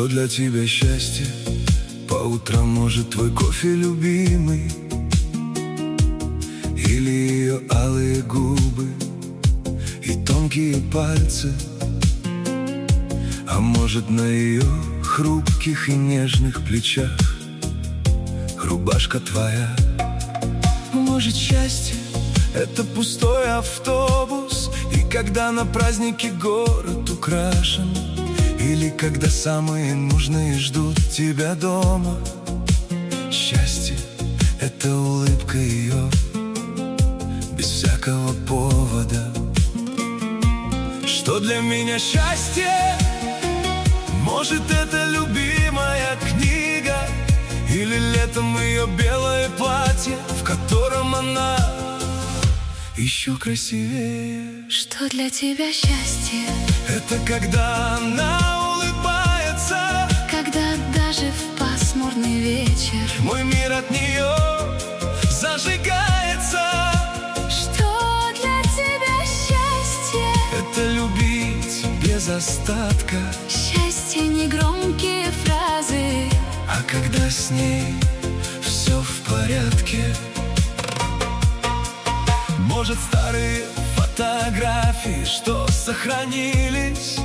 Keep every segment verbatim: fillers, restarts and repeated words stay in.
Что для тебя счастье? По утрам, может, твой кофе любимый, или ее алые губы и тонкие пальцы, а может, на ее хрупких и нежных плечах рубашка твоя. Может, счастье — это пустой автобус, и когда на празднике город украшен, или когда самые нужные ждут тебя дома. Счастье — это улыбка ее без всякого повода. Что для меня счастье? Может, это любимая книга, или летом ее белое платье, в котором она еще красивее. Что для тебя счастье? Это когда она улыбается, когда даже в пасмурный вечер мой мир от нее зажигается. Что для тебя счастье? Это любить без остатка. Счастье — не громкие фразы, а когда с ней все в порядке. Может, старые фотографии, что сохранились,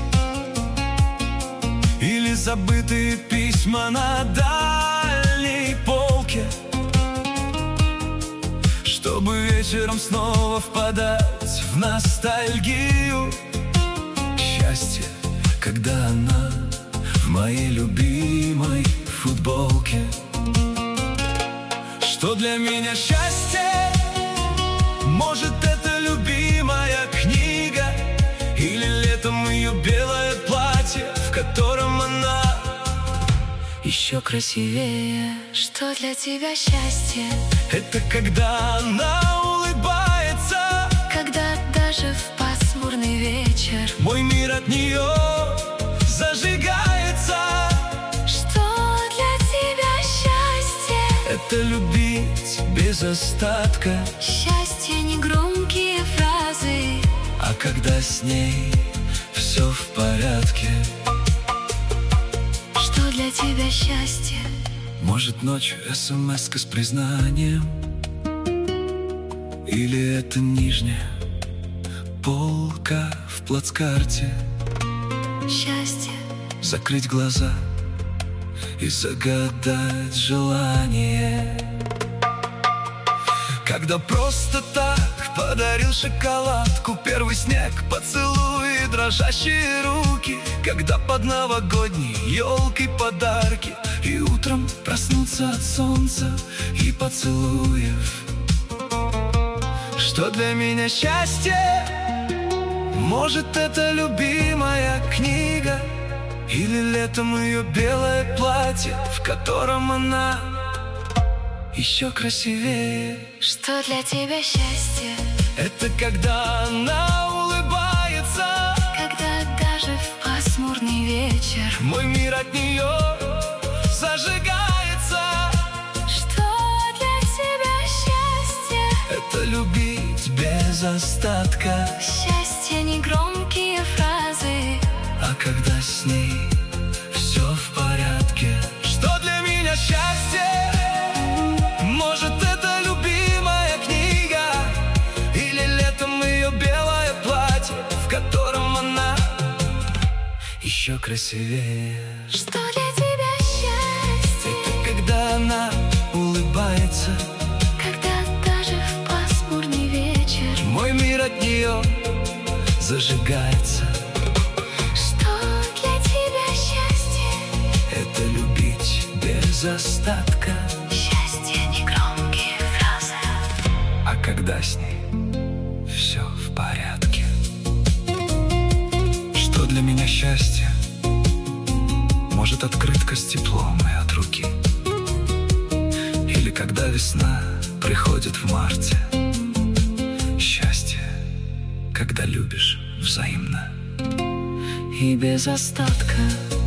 или забытые письма на дальней полке, чтобы вечером снова впадать в ностальгию. Счастье, когда она в моей любимой футболке. Что для меня счастье? Может, это любимая книга, или летом ее белое платье, в котором она еще красивее. Что для тебя счастье? Это когда она улыбается, когда даже в пасмурный вечер мой мир от нее зажигается. Что для тебя счастье? Это любить без остатка. Счастье — не громкие фразы, а когда с ней все в порядке. Что для тебя счастье? Может, ночью смс-ка с признанием, или это нижняя полка в плацкарте. Счастье — закрыть глаза и загадать желание, когда просто так подарил шоколадку, первый снег, поцелуи, дрожащие руки, когда под новогодней елкой подарки, и утром проснуться от солнца и поцелуев. Что для меня счастье? Может, это любимая книга, или летом ее белое платье, в котором она еще красивее. Что для тебя счастье? Это когда она улыбается, когда даже в пасмурный вечер мой мир от нее зажигается. Что для тебя счастье? Это любить без остатка. Счастье — не громкие фразы, а когда с ней все в порядке. Что для меня счастье? Может, это любимая книга, или летом ее белое платье, в котором она еще красивее. Что для тебя счастье? Это когда она улыбается, когда даже в пасмурный вечер мой мир от нее зажигается. Что для тебя счастье? Это любить без остатка. Счастье — не громкие фразы, а когда с ней все в порядке. Что для меня счастье? Может, открытка с теплом и от руки, или когда весна приходит в марте. Счастье, когда любишь взаимно и без остатка.